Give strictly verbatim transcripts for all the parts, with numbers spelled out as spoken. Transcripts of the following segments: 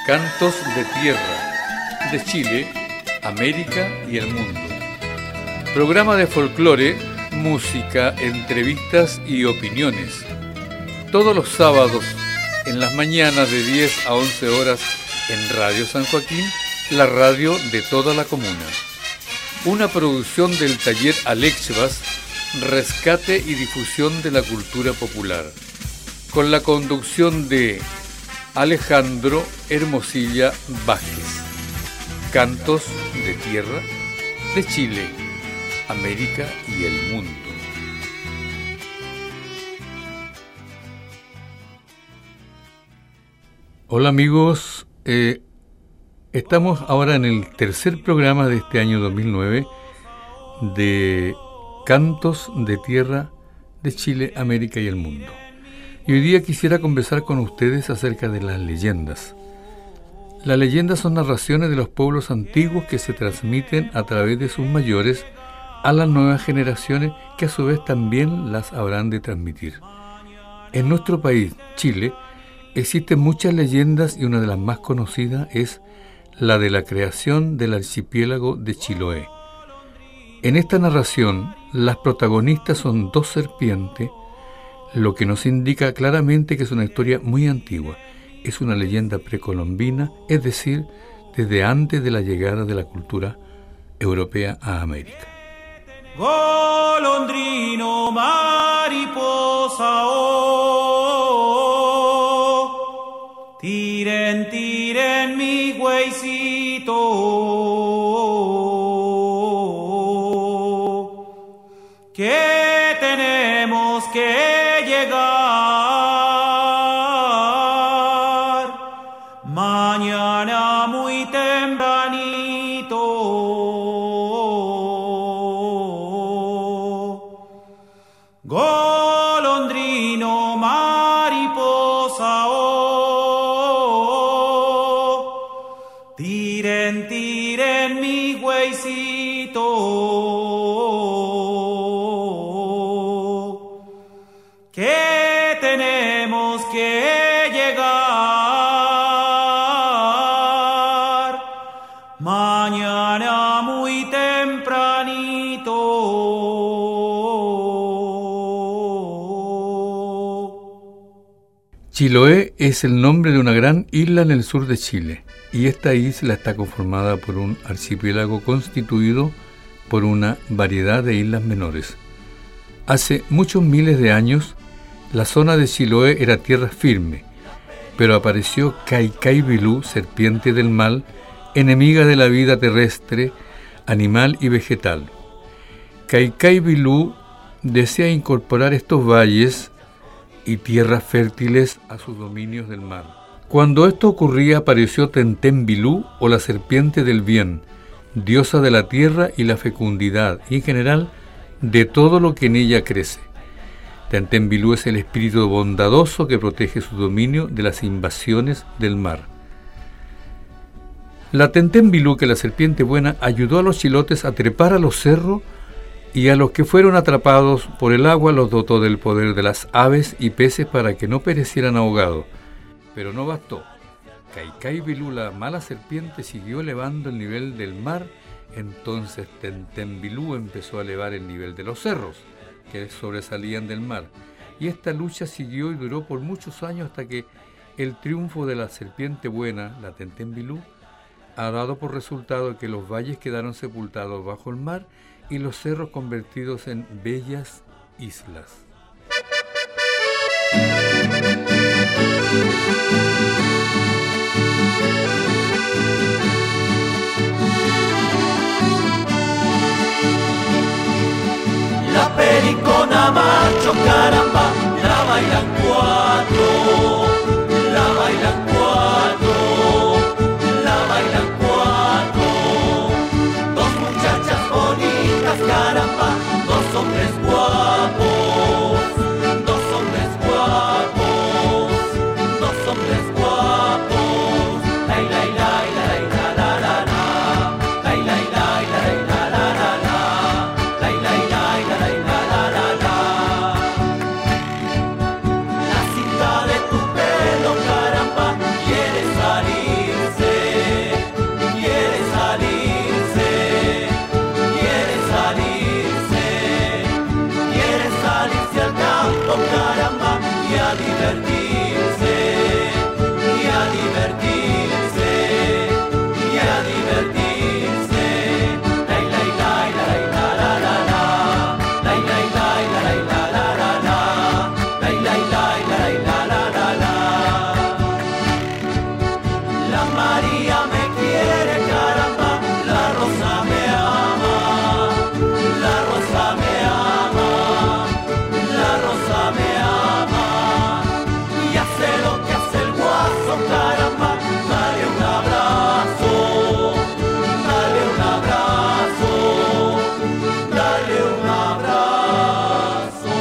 Cantos de Tierra, de Chile, América y el mundo. Programa de folclore, música, entrevistas y opiniones. Todos los sábados, en las mañanas de diez a once horas, en Radio San Joaquín, la radio de toda la comuna. Una producción del taller Alexbas, rescate y difusión de la cultura popular. Con la conducción de Alejandro Hermosilla Vázquez. Cantos de Tierra, de Chile, América y el mundo. Hola amigos, eh, estamos ahora en el tercer programa de este año dos mil nueve de Cantos de Tierra, de Chile, América y el mundo. Y hoy día quisiera conversar con ustedes acerca de las leyendas. Las leyendas son narraciones de los pueblos antiguos que se transmiten a través de sus mayores a las nuevas generaciones, que a su vez también las habrán de transmitir. En nuestro país, Chile, existen muchas leyendas y una de las más conocidas es la de la creación del archipiélago de Chiloé. En esta narración, las protagonistas son dos serpientes, lo que nos indica claramente que es una historia muy antigua. Es una leyenda precolombina, es decir, desde antes de la llegada de la cultura europea a América. Golondrino, mariposa, oh, tiren, tiren mi güeycito, que tenemos que llegar mañana muy tempranito. Golondrino, mariposa, oh, tiren, tiren mi güeycito, que tenemos que llegar mañana muy tempranito. Chiloé es el nombre de una gran isla en el sur de Chile, y esta isla está conformada por un archipiélago constituido por una variedad de islas menores. Hace muchos miles de años, la zona de Chiloé era tierra firme, pero apareció Cai-Cai-Vilú, serpiente del mal, enemiga de la vida terrestre, animal y vegetal. Cai-Cai-Vilú desea incorporar estos valles y tierras fértiles a sus dominios del mar. Cuando esto ocurría, apareció Tenten-Vilú, o la serpiente del bien, diosa de la tierra y la fecundidad, y en general de todo lo que en ella crece. Tenten-Vilú es el espíritu bondadoso que protege su dominio de las invasiones del mar. La Tenten-Vilú, que la serpiente buena, ayudó a los chilotes a trepar a los cerros, y a los que fueron atrapados por el agua los dotó del poder de las aves y peces para que no perecieran ahogados. Pero no bastó. Cai-Cai-Vilú, la mala serpiente, siguió elevando el nivel del mar. Entonces Tenten-Vilú empezó a elevar el nivel de los cerros que sobresalían del mar. Y esta lucha siguió y duró por muchos años hasta que el triunfo de la serpiente buena, la Tenten-Vilú, ha dado por resultado que los valles quedaron sepultados bajo el mar y los cerros convertidos en bellas islas. La pericona macho, caramba, la bailan cuatro, la bailan cuatro, la bailan cuatro. Dos muchachas bonitas, caramba, dos hombres guapos, dos hombres guapos, dos hombres guapos. Lai, lai, lai, lai, la, la, la, la. Lai, lai, lai, lai, la, la, la, la. Lai, lai, lai, lai, la, la, la, la. La cinta de tu darle un abrazo.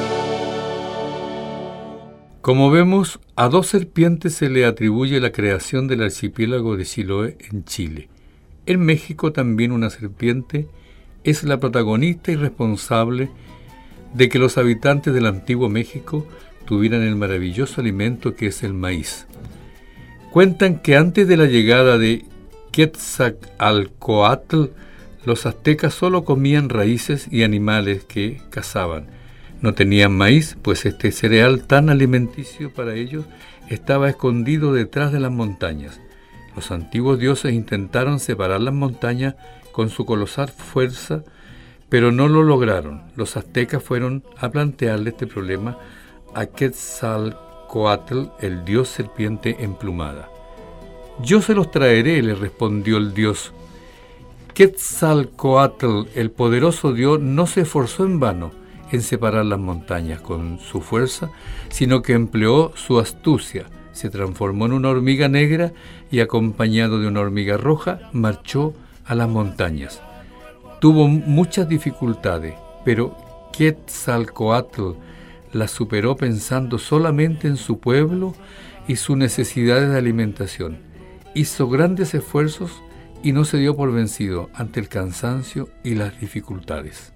Como vemos, a dos serpientes se le atribuye la creación del archipiélago de Chiloé en Chile. En México también una serpiente es la protagonista y responsable de que los habitantes del antiguo México tuvieran el maravilloso alimento que es el maíz. Cuentan que antes de la llegada de Quetzalcóatl, los aztecas solo comían raíces y animales que cazaban. No tenían maíz, pues este cereal tan alimenticio para ellos estaba escondido detrás de las montañas. Los antiguos dioses intentaron separar las montañas con su colosal fuerza, pero no lo lograron. Los aztecas fueron a plantearle este problema a Quetzalcóatl, el dios serpiente emplumada. Yo se los traeré, le respondió el dios. Quetzalcóatl, el poderoso dios, no se esforzó en vano en separar las montañas con su fuerza, sino que empleó su astucia. Se transformó en una hormiga negra y, acompañado de una hormiga roja, marchó a las montañas. Tuvo muchas dificultades, pero Quetzalcóatl las superó pensando solamente en su pueblo y sus necesidades de alimentación. Hizo grandes esfuerzos y no se dio por vencido ante el cansancio y las dificultades.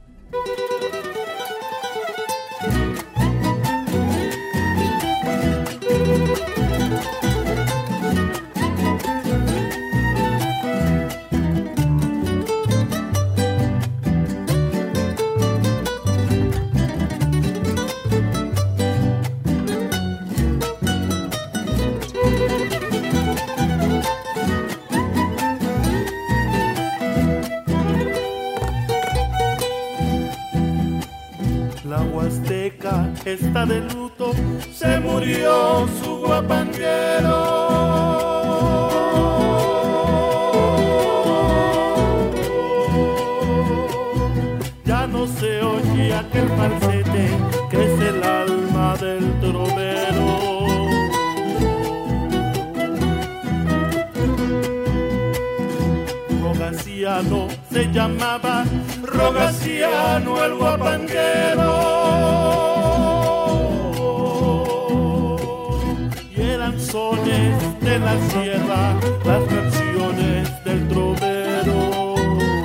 Está de luto, se murió su guapanguero. Ya no se oye aquel falsete que es el alma del trovero. Rogaciano se llamaba, Rogaciano el guapanguero. Sones de la sierra, las canciones del trovero.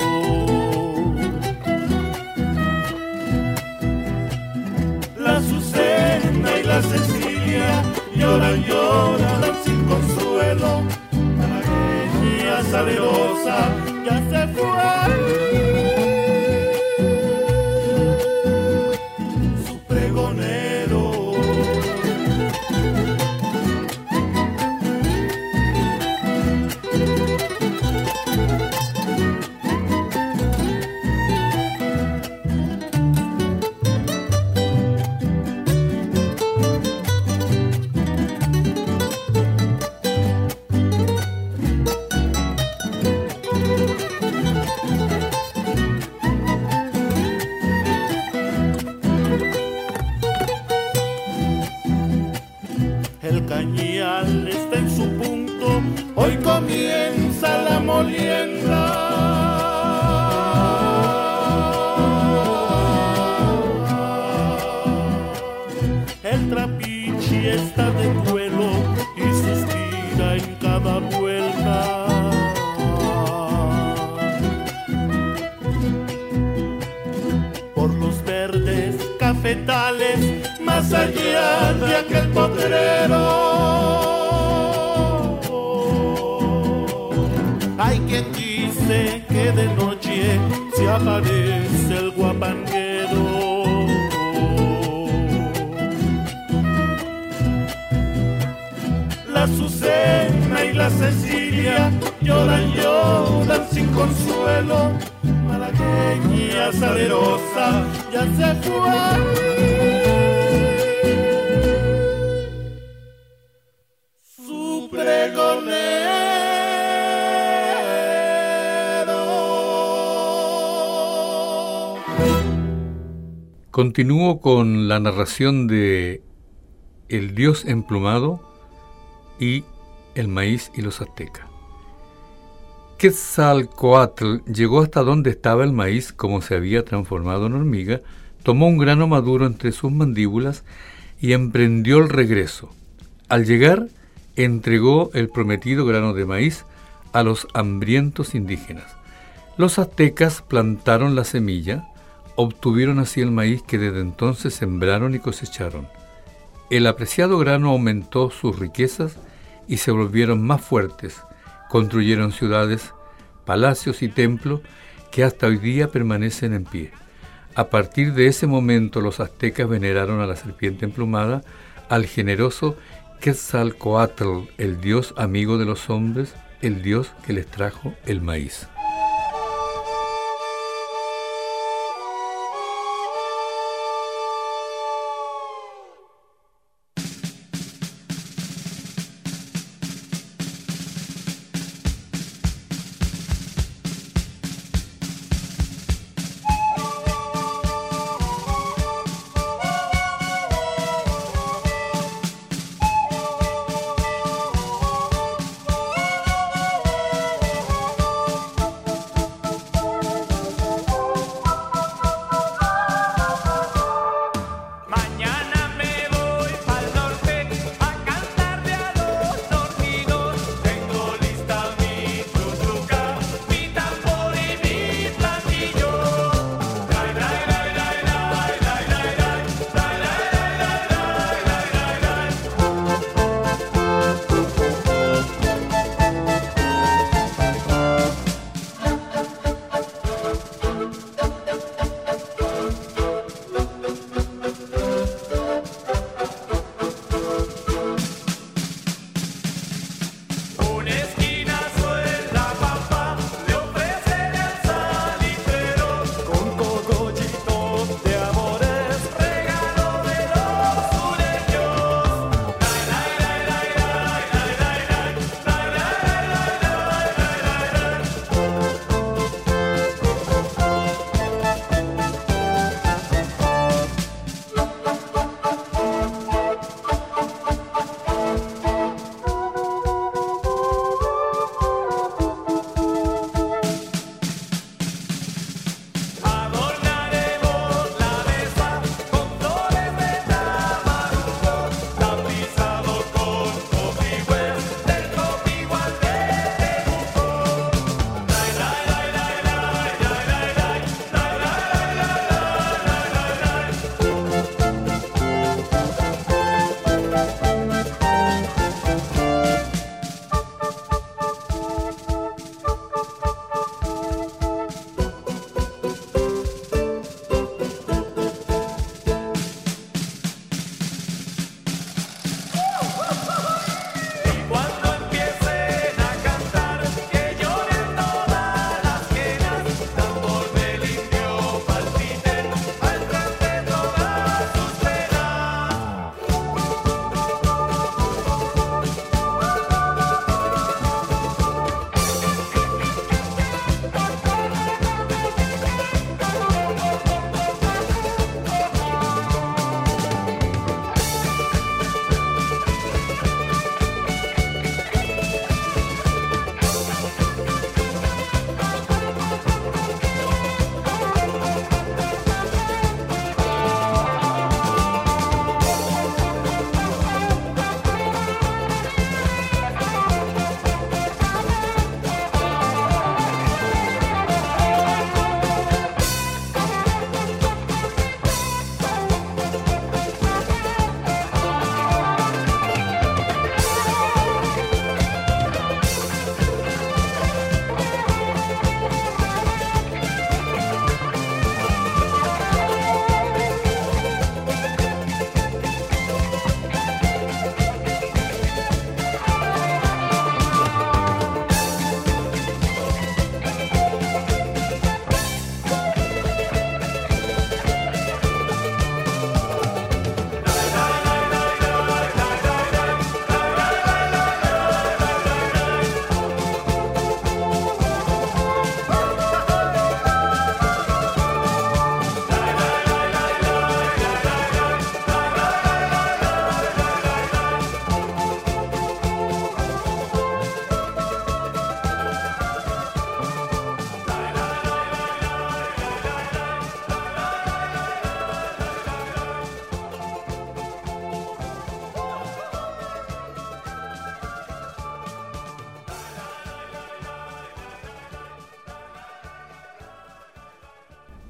La Azucena y la Cecilia lloran, lloran sin consuelo. Malagueña salerosa ya se fue. Su pregonero. Hoy comienza la molienda. El trapiche está de duelo y suspira en cada vuelta. Por los verdes cafetales, más allá de aquel potrero. Hay quien dice que de noche se aparece el guapanguero. La Azucena y la Cecilia lloran, lloran sin consuelo. Malagueña salerosa ya se fue. Su pregonero. Continúo con la narración de El dios emplumado y el maíz y los aztecas. Quetzalcóatl llegó hasta donde estaba el maíz, como se había transformado en hormiga, tomó un grano maduro entre sus mandíbulas y emprendió el regreso. Al llegar, entregó el prometido grano de maíz a los hambrientos indígenas. Los aztecas plantaron la semilla, obtuvieron así el maíz que desde entonces sembraron y cosecharon. El apreciado grano aumentó sus riquezas y se volvieron más fuertes. Construyeron ciudades, palacios y templos que hasta hoy día permanecen en pie. A partir de ese momento los aztecas veneraron a la serpiente emplumada, al generoso Quetzalcóatl, el dios amigo de los hombres, el dios que les trajo el maíz.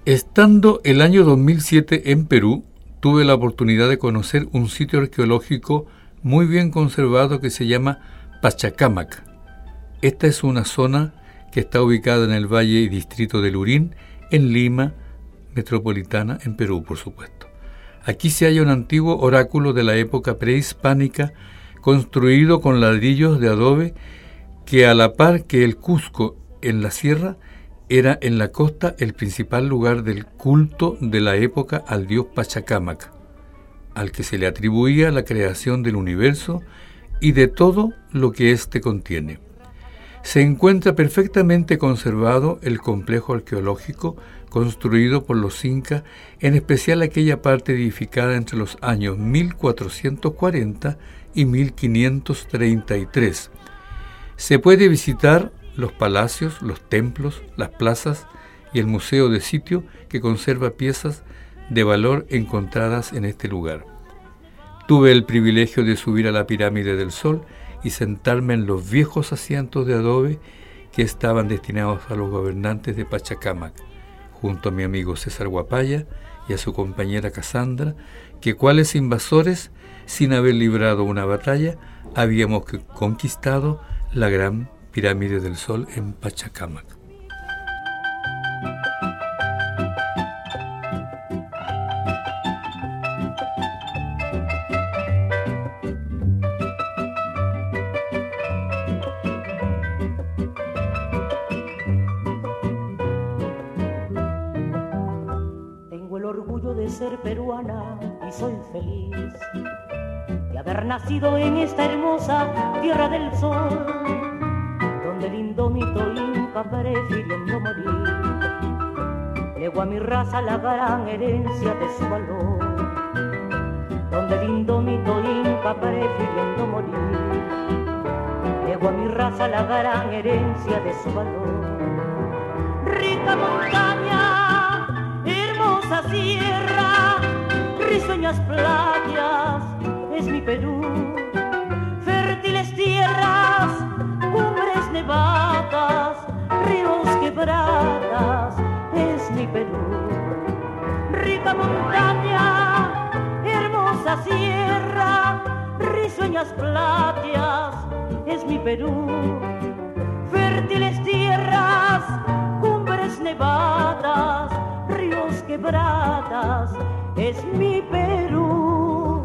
Estando el año dos mil siete en Perú, tuve la oportunidad de conocer un sitio arqueológico muy bien conservado que se llama Pachacámac. Esta es una zona que está ubicada en el valle y distrito de Lurín, en Lima, metropolitana, en Perú, por supuesto. Aquí se halla un antiguo oráculo de la época prehispánica, construido con ladrillos de adobe, que a la par que el Cusco en la sierra, era en la costa el principal lugar del culto de la época al dios Pachacámac, al que se le atribuía la creación del universo y de todo lo que éste contiene. Se encuentra perfectamente conservado el complejo arqueológico construido por los incas, en especial aquella parte edificada entre los años mil cuatrocientos cuarenta y mil quinientos treinta y tres. Se puede visitar los palacios, los templos, las plazas y el museo de sitio que conserva piezas de valor encontradas en este lugar. Tuve el privilegio de subir a la Pirámide del Sol y sentarme en los viejos asientos de adobe que estaban destinados a los gobernantes de Pachacámac, junto a mi amigo César Guapaya y a su compañera Cassandra, que cuales invasores, sin haber librado una batalla, habíamos conquistado la gran Pirámide del Sol en Pachacámac. Tengo el orgullo de ser peruana y soy feliz de haber nacido en esta hermosa tierra del sol, donde el indómito inca prefiriendo morir legó a mi raza la gran herencia de su valor, donde el indómito inca prefiriendo morir legó a mi raza la gran herencia de su valor. Rica montaña, hermosa sierra, risueñas playas, es mi Perú, fértiles tierras, cumbres nevadas, ríos quebradas, es mi Perú. Rica montaña, hermosa sierra, risueñas playas, es mi Perú. Fértiles tierras, cumbres nevadas, ríos quebradas, es mi Perú.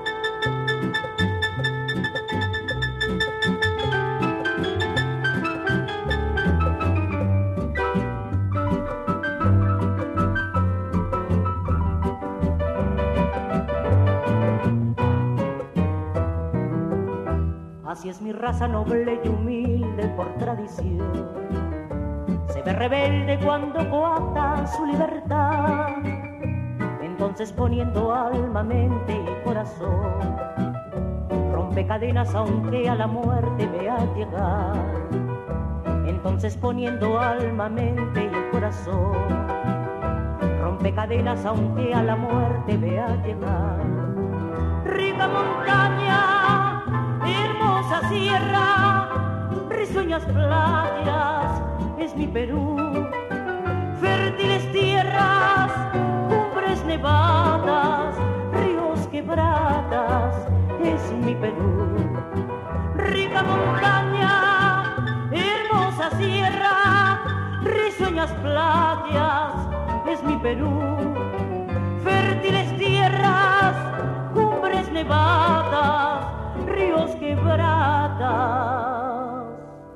Así es mi raza noble y humilde por tradición, se ve rebelde cuando coapta su libertad, entonces poniendo alma, mente y corazón, rompe cadenas aunque a la muerte vea llegar, entonces poniendo alma, mente y corazón, rompe cadenas aunque a la muerte vea llegar. Rica montaña, hermosa sierra, risueñas playas, es mi Perú. Fértiles tierras, cumbres nevadas, ríos quebradas, es mi Perú. Rica montaña, hermosa sierra, risueñas playas, es mi Perú. Fértiles tierras, cumbres nevadas, ríos quebradas,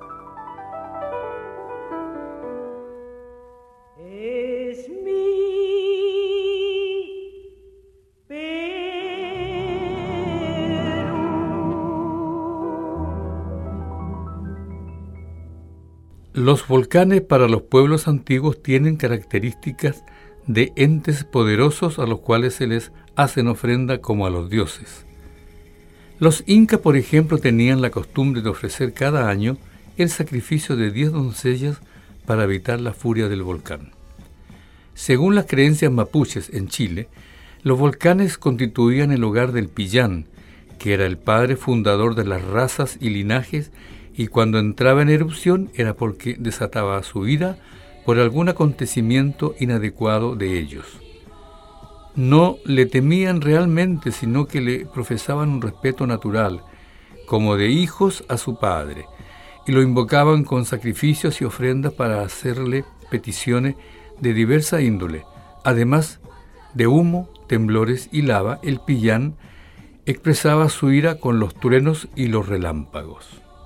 es mi Perú. Los volcanes para los pueblos antiguos tienen características de entes poderosos a los cuales se les hacen ofrenda como a los dioses. Los incas, por ejemplo, tenían la costumbre de ofrecer cada año el sacrificio de diez doncellas para evitar la furia del volcán. Según las creencias mapuches en Chile, los volcanes constituían el hogar del Pillán, que era el padre fundador de las razas y linajes, y cuando entraba en erupción era porque desataba su ira por algún acontecimiento inadecuado de ellos. No le temían realmente, sino que le profesaban un respeto natural, como de hijos a su padre, y lo invocaban con sacrificios y ofrendas para hacerle peticiones de diversa índole. Además de humo, temblores y lava, el pillán expresaba su ira con los truenos y los relámpagos.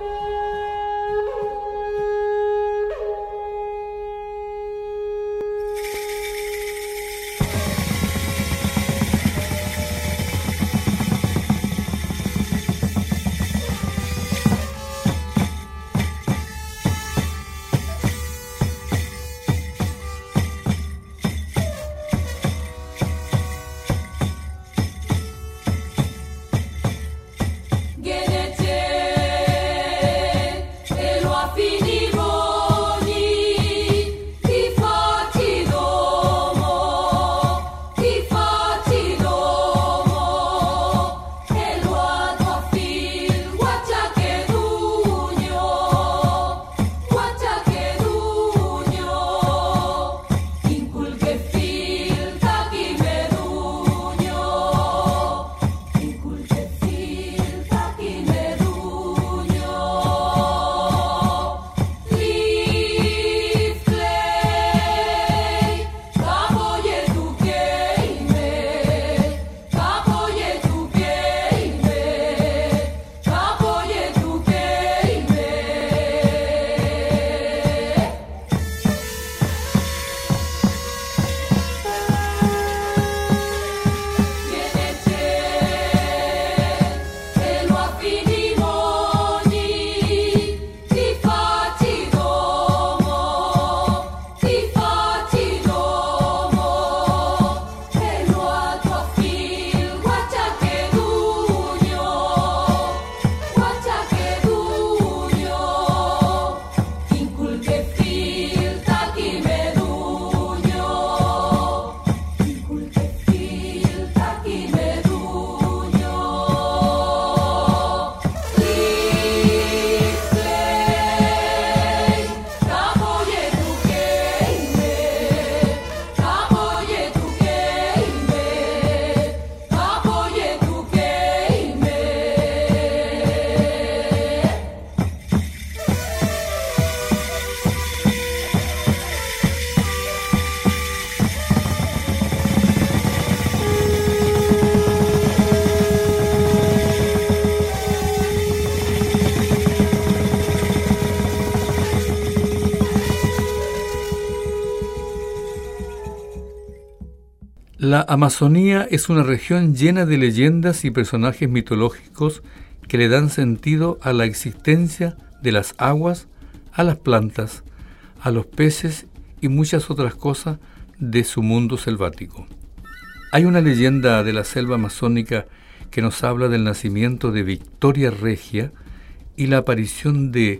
La Amazonía es una región llena de leyendas y personajes mitológicos que le dan sentido a la existencia de las aguas, a las plantas, a los peces y muchas otras cosas de su mundo selvático. Hay una leyenda de la selva amazónica que nos habla del nacimiento de Victoria Regia y la aparición de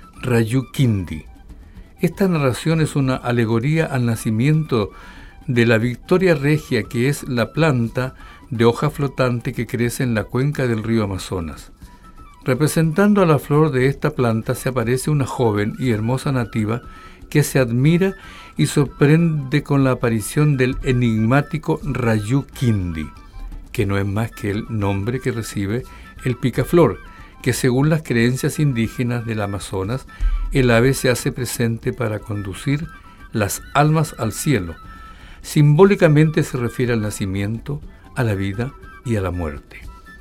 Rayuquindi. Esta narración es una alegoría al nacimiento de la Victoria Regia, que es la planta de hoja flotante que crece en la cuenca del río Amazonas. Representando a la flor de esta planta se aparece una joven y hermosa nativa que se admira y sorprende con la aparición del enigmático Rayuquindi, que no es más que el nombre que recibe el picaflor, que según las creencias indígenas del Amazonas, el ave se hace presente para conducir las almas al cielo. Simbólicamente se refiere al nacimiento, a la vida y a la muerte.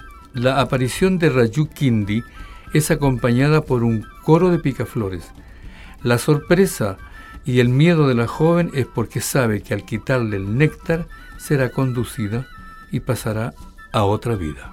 La aparición de Rayuquindi es acompañada por un coro de picaflores. La sorpresa y el miedo de la joven es porque sabe que al quitarle el néctar será conducida y pasará a otra vida.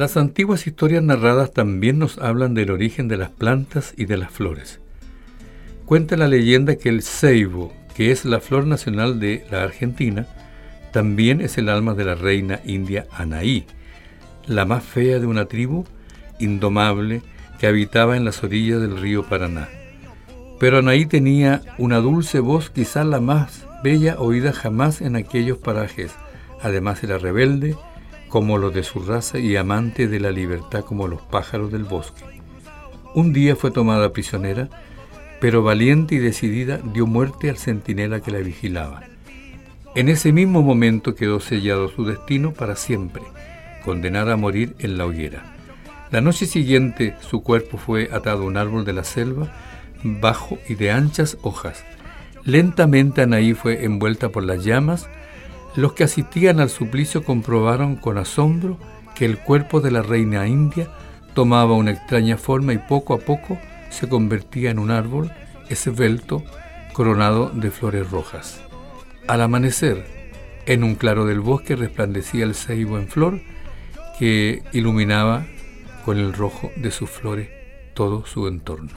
Las antiguas historias narradas también nos hablan del origen de las plantas y de las flores. Cuenta la leyenda que el ceibo, que es la flor nacional de la Argentina, también es el alma de la reina india Anaí, la más fea de una tribu indomable que habitaba en las orillas del río Paraná. Pero Anaí tenía una dulce voz, quizás la más bella oída jamás en aquellos parajes. Además era rebelde, como los de su raza, y amante de la libertad como los pájaros del bosque. Un día fue tomada prisionera, pero valiente y decidida dio muerte al centinela que la vigilaba. En ese mismo momento quedó sellado su destino para siempre, condenada a morir en la hoguera. La noche siguiente su cuerpo fue atado a un árbol de la selva, bajo y de anchas hojas. Lentamente Anaí fue envuelta por las llamas. Los que asistían al suplicio comprobaron con asombro que el cuerpo de la reina india tomaba una extraña forma y poco a poco se convertía en un árbol esbelto coronado de flores rojas. Al amanecer, en un claro del bosque resplandecía el ceibo en flor que iluminaba con el rojo de sus flores todo su entorno.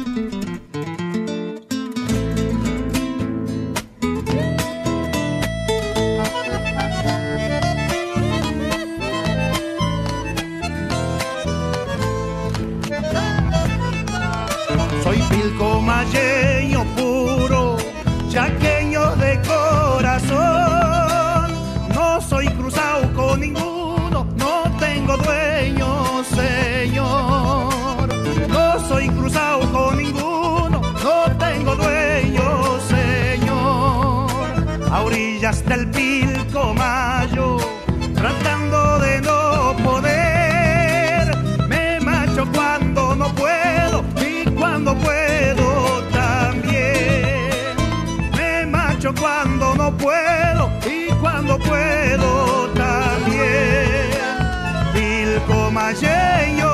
Soy pilcomayeño puro, chaqueño de corazón. No soy cruzado con ninguno, no tengo dueño, señor. No soy cruzado con ninguno, no tengo dueño, señor. A orillas del Pilcomayo, tratando de no poder, me marcho cuando no puedo y cuando puedo también. Me marcho cuando no puedo y cuando puedo también. Pilcomayeño,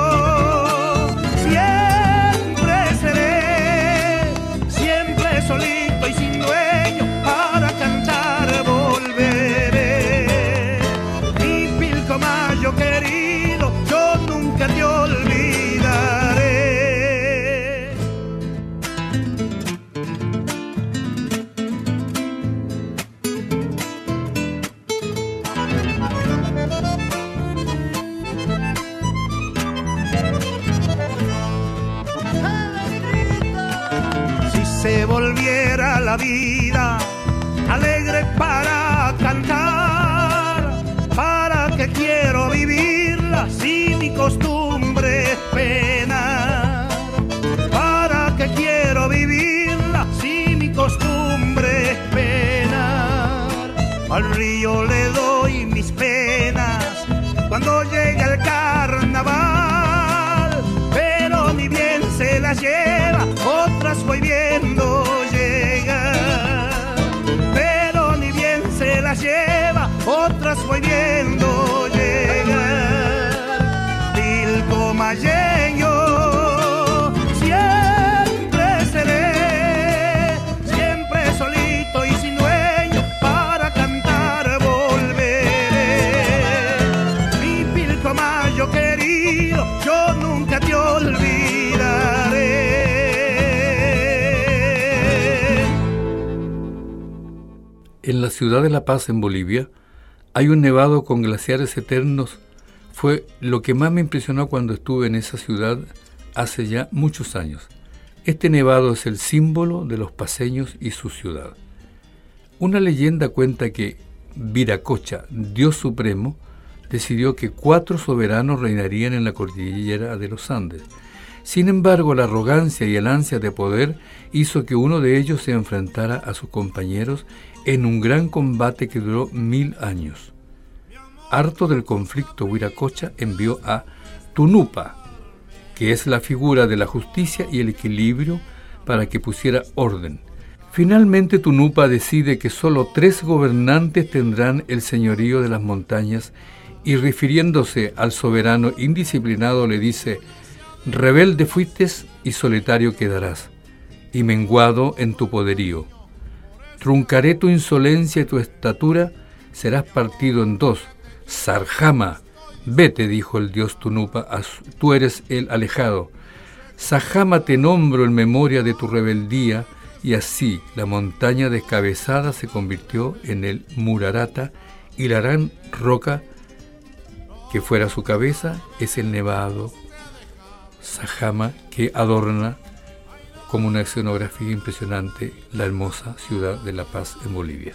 siempre seré, siempre solito y sin dueño, para cantar volveré. Mi Pilcomayo querido, yo nunca te olvidaré. Se volviera la vida alegre para cantar, para que quiero vivirla si mi costumbre es penar, para que quiero vivirla si mi costumbre es penar. Al río le doy mis penas cuando llega el carnaval, pero ni bien se las lleva, otras voy viendo llegar. Pero ni bien se las lleva, otras voy viendo llegar. Pilcomayeño, siempre seré, siempre solito y sin dueño, para cantar volveré. Mi Pilcomayo querido, yo nunca te olvidaré. En la ciudad de La Paz, en Bolivia, hay un nevado con glaciares eternos. Fue lo que más me impresionó cuando estuve en esa ciudad hace ya muchos años. Este nevado es el símbolo de los paceños y su ciudad. Una leyenda cuenta que Viracocha, Dios Supremo, decidió que cuatro soberanos reinarían en la cordillera de los Andes. Sin embargo, la arrogancia y el ansia de poder hizo que uno de ellos se enfrentara a sus compañeros en un gran combate que duró mil años. Harto del conflicto, Viracocha envió a Tunupa, que es la figura de la justicia y el equilibrio, para que pusiera orden. Finalmente, Tunupa decide que solo tres gobernantes tendrán el señorío de las montañas y, refiriéndose al soberano indisciplinado, le dice: rebelde fuistes y solitario quedarás, y menguado en tu poderío. Truncaré tu insolencia y tu estatura, serás partido en dos. Sarjama, Vete, dijo el dios Tunupa, tú eres el alejado. Sajama te nombro en memoria de tu rebeldía, y así la montaña descabezada se convirtió en el Murarata, y la gran roca que fuera su cabeza es el nevado Sajama, que adorna como una escenografía impresionante la hermosa ciudad de La Paz en Bolivia.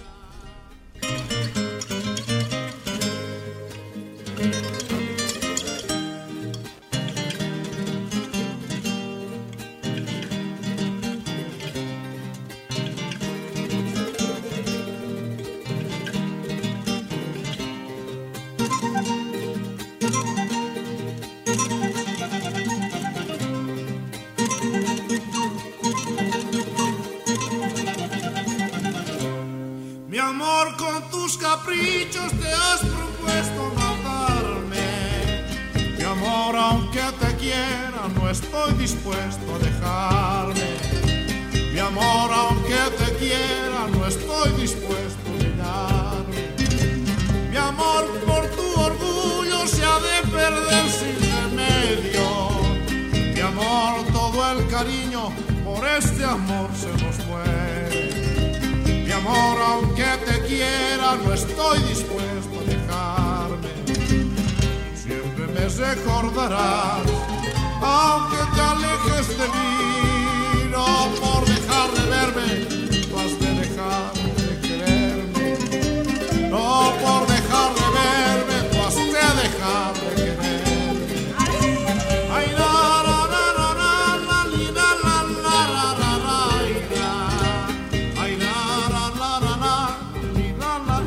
Caprichos te has propuesto matarme. Mi amor, aunque te quiera, no estoy dispuesto a dejarme. Mi amor, aunque te quiera, no estoy dispuesto a mirarme. Mi amor, por tu orgullo se ha de perder sin remedio. Mi amor, todo el cariño por este amor se nos muere. Mi amor, aunque te quiera, no estoy dispuesto a dejarme. Siempre me recordarás, aunque te alejes de mí. No por dejar de verme, tú has de dejar de quererme. No por dejar de verme, tú has de dejar de quererme. Ay, la, la, la, la, la, la, la, la, la, la, la. Ay, la, la, la, la, la, la, la,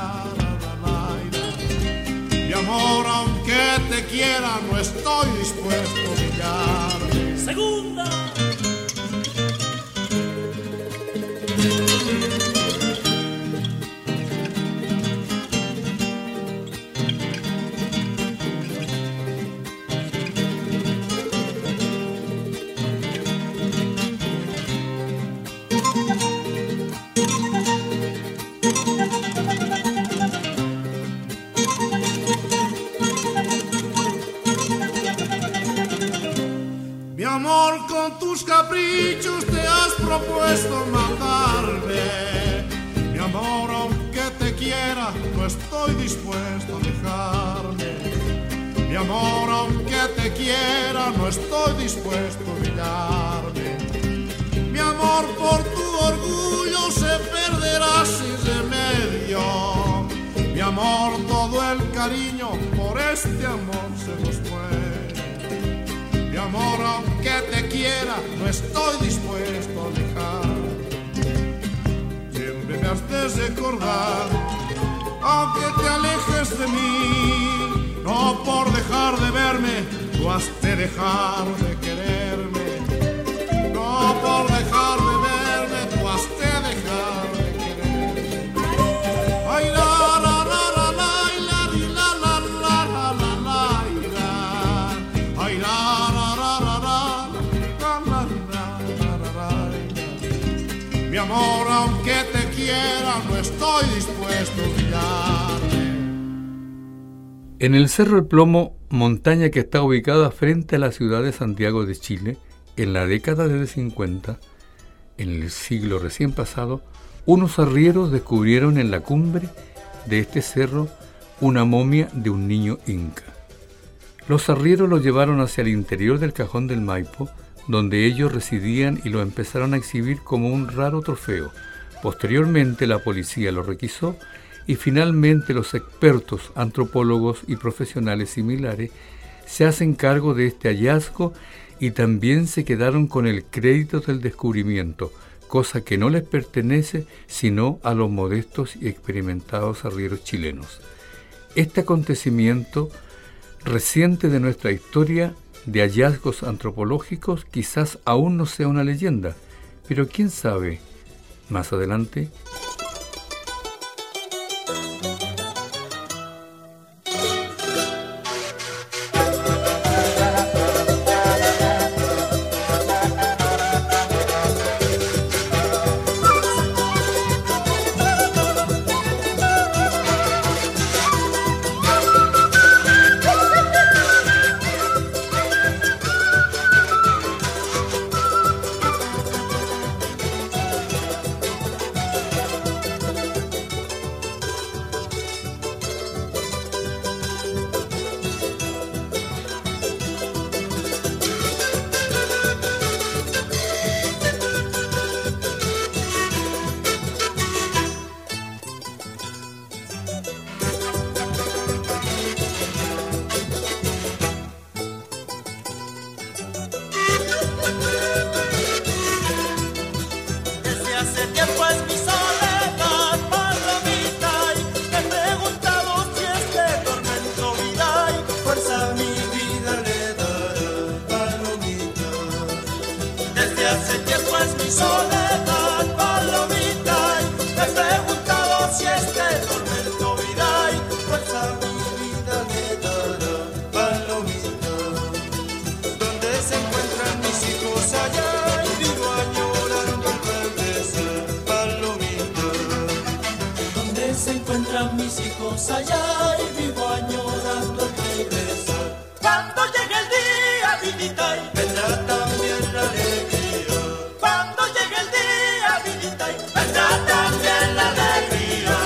la. Mi amor, aunque te quiera, no estoy dispuesto a humillarme. Segunda. Amor, con tus caprichos te has propuesto matarme. Mi amor, aunque te quiera, no estoy dispuesto a dejarme. Mi amor, aunque te quiera, no estoy dispuesto a humillarme. Mi amor, por tu orgullo se perderá sin remedio. Mi amor, todo el cariño por este amor se nos muere. Mi amor, aunque te quiera, no estoy dispuesto a dejar. Siempre me has de recordar, aunque te alejes de mí. No por dejar de verme, tú has de dejar de quererme. No por dejar de verme, tú has de dejar de quererme. Ay, la, la, la, la, la, la, la, la, la, la, la. Ay, la. Mi amor, aunque te quiera, no estoy dispuesto a olvidarme. En el Cerro El Plomo, montaña que está ubicada frente a la ciudad de Santiago de Chile, en la década de los cincuenta, en el siglo recién pasado, unos arrieros descubrieron en la cumbre de este cerro una momia de un niño inca. Los arrieros lo llevaron hacia el interior del Cajón del Maipo, donde ellos residían, y lo empezaron a exhibir como un raro trofeo. Posteriormente la policía lo requisó y finalmente los expertos, antropólogos y profesionales similares se hacen cargo de este hallazgo y también se quedaron con el crédito del descubrimiento, cosa que no les pertenece sino a los modestos y experimentados arrieros chilenos. Este acontecimiento reciente de nuestra historia de hallazgos antropológicos quizás aún no sea una leyenda, pero quién sabe, más adelante. mi soledad, palomita, me he preguntado si este tormento vida y fuerza mi vida le dará, palomita. Donde se encuentran mis hijos allá y vivo añorando el regresar, palomita. Donde se encuentran mis hijos allá y vivo añorando el regresar. Cuando llegue el día, vidita, y vendrá también la alegría. Cuando llegue el día, vidita, y vendrá también la alegría.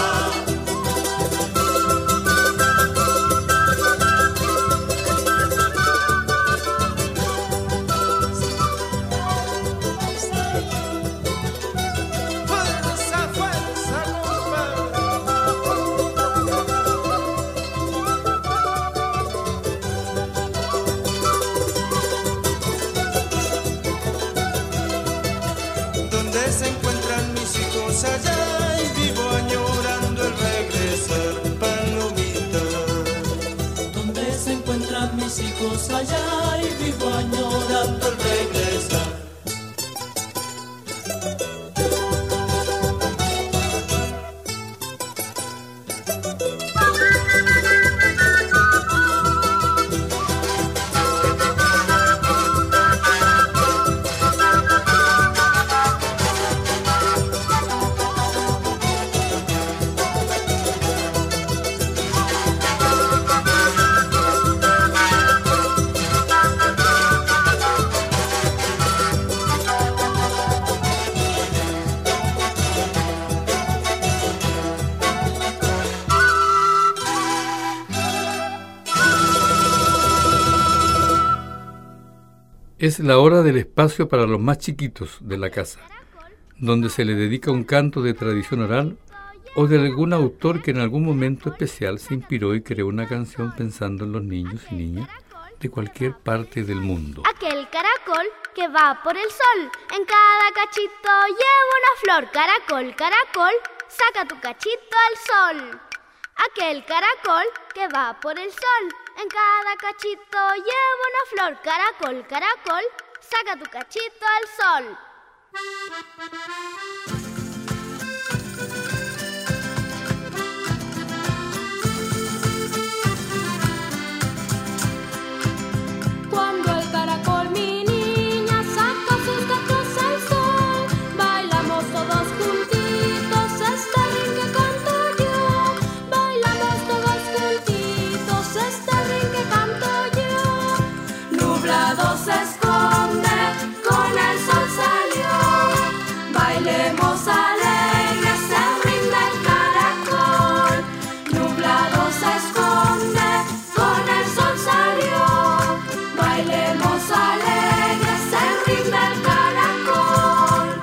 Fuerza, fuerza, donde se encuentran mis hijos allá y vivo añorando el regresar, palomita. Donde se encuentran mis hijos allá y vivo añorando el regresar. Es la hora del espacio para los más chiquitos de la casa, donde se le dedica un canto de tradición oral o de algún autor que en algún momento especial se inspiró y creó una canción pensando en los niños y niñas de cualquier parte del mundo. Aquel caracol que va por el sol, en cada cachito lleva una flor. Caracol, caracol, saca tu cachito al sol. Aquel caracol que va por el sol, en cada cachito lleva una flor. Caracol, caracol, saca tu cachito al sol. Cuando el caracol, mi niña, saca sus cachos al sol, bailamos todos juntitos este ring que canto yo. Bailamos todos juntitos este ring que canto yo. Nublado se esconde, con el sol salió. Bailemos alegres el ring del caracol. Nublado se esconde, con el sol salió. Bailemos alegres el ring del caracol.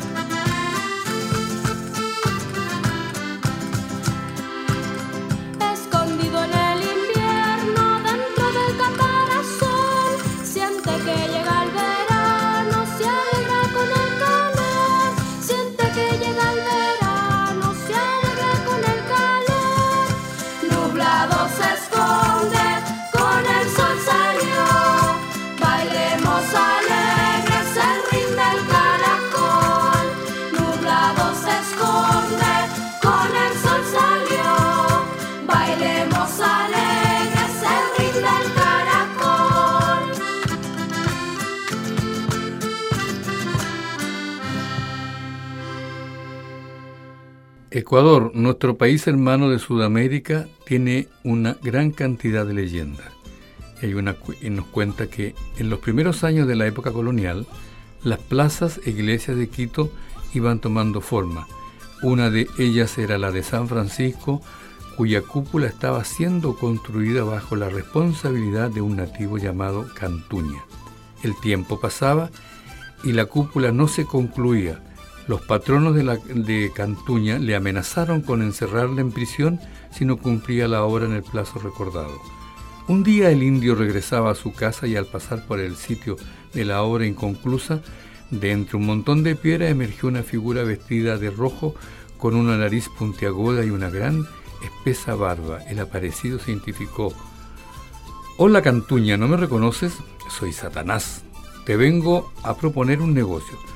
Escondido en el invierno, dentro del caparazón, siente que llega el verano, se alegra con el calor. Siente que llega el verano, se alegra con el calor. Nublado se esconde, con el sol salió. Bailemos alegres el ring del caracol. Nublado se esconde, con el sol salió. Bailemos alegres el ring del caracol. Ecuador, nuestro país hermano de Sudamérica, tiene una gran cantidad de leyendas. Y hay una cu- y nos cuenta que en los primeros años de la época colonial, las plazas e iglesias de Quito iban tomando forma. Una de ellas era la de San Francisco, cuya cúpula estaba siendo construida bajo la responsabilidad de un nativo llamado Cantuña. El tiempo pasaba y la cúpula no se concluía. Los patronos de, la, de Cantuña le amenazaron con encerrarla en prisión si no cumplía la obra en el plazo recordado. Un día el indio regresaba a su casa y al pasar por el sitio de la obra inconclusa, de entre un montón de piedra emergió una figura vestida de rojo con una nariz puntiaguda y una gran espesa barba. El aparecido se identificó. «Hola Cantuña, ¿no me reconoces? Soy Satanás. Te vengo a proponer un negocio.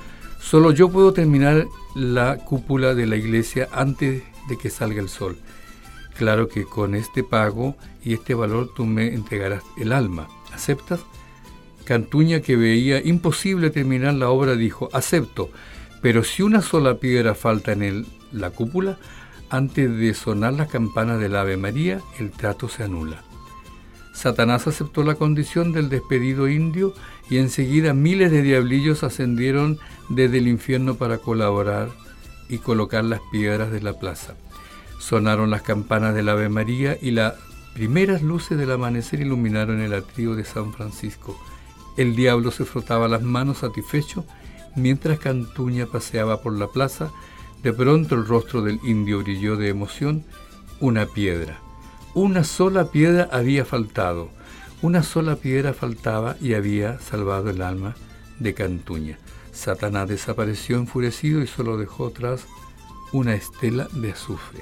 Solo yo puedo terminar la cúpula de la iglesia antes de que salga el sol. Claro que con este pago y este valor tú me entregarás el alma. ¿Aceptas? Cantuña, que veía imposible terminar la obra, dijo: acepto, pero si una sola piedra falta en el, la cúpula, antes de sonar las campanas del Ave María, el trato se anula. Satanás aceptó la condición del despedido indio y enseguida miles de diablillos ascendieron desde el infierno para colaborar y colocar las piedras de la plaza. Sonaron las campanas del Ave María y las primeras luces del amanecer iluminaron el atrio de San Francisco. El diablo se frotaba las manos satisfecho mientras Cantuña paseaba por la plaza. De pronto el rostro del indio brilló de emoción. Una piedra. Una sola piedra había faltado. Una sola piedra faltaba y había salvado el alma de Cantuña. Satanás desapareció enfurecido y solo dejó atrás una estela de azufre.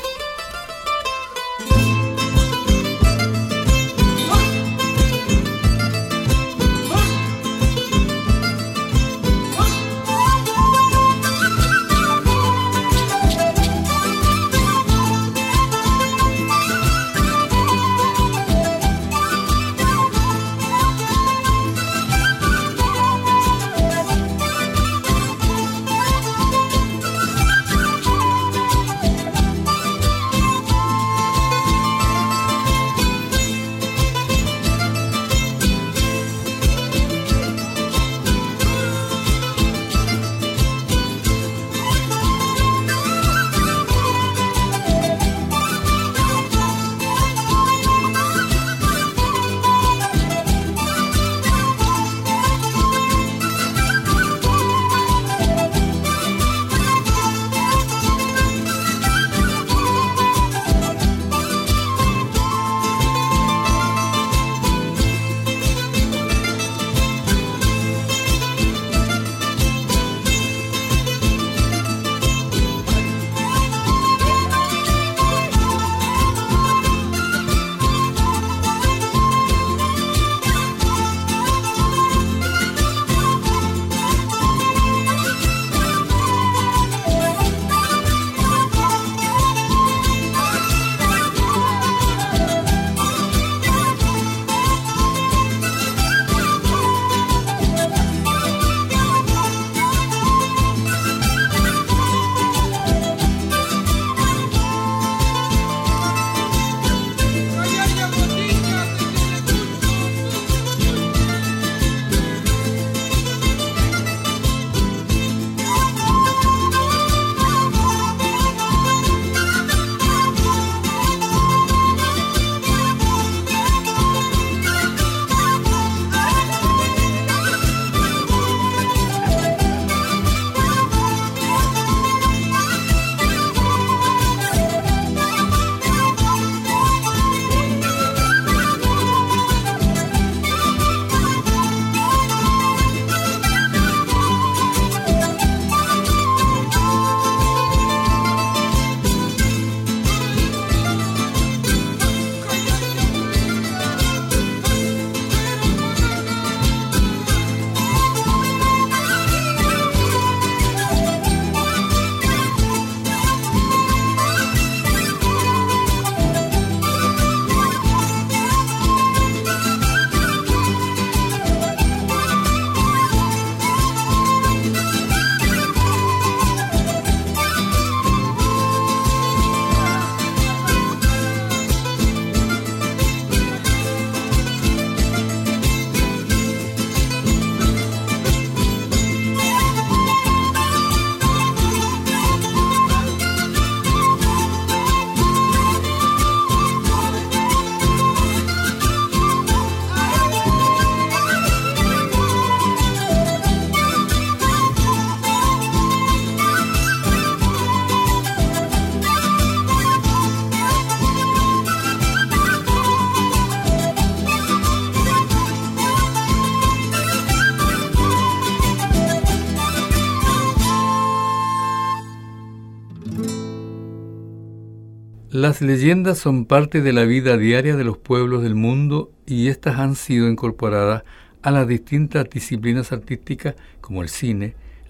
Las leyendas son parte de la vida diaria de los pueblos del mundo y estas han sido incorporadas a las distintas disciplinas artísticas como el cine,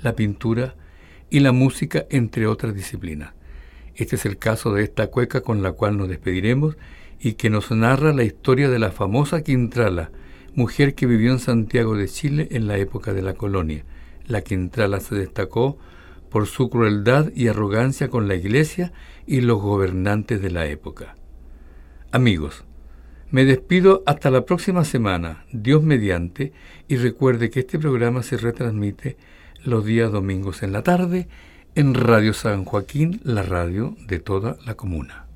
la pintura y la música, entre otras disciplinas. Este es el caso de esta cueca con la cual nos despediremos y que nos narra la historia de la famosa Quintrala, mujer que vivió en Santiago de Chile en la época de la colonia. La Quintrala se destacó por su crueldad y arrogancia con la Iglesia y los gobernantes de la época. Amigos, me despido hasta la próxima semana, Dios mediante, y recuerde que este programa se retransmite los días domingos en la tarde en Radio San Joaquín, la radio de toda la comuna.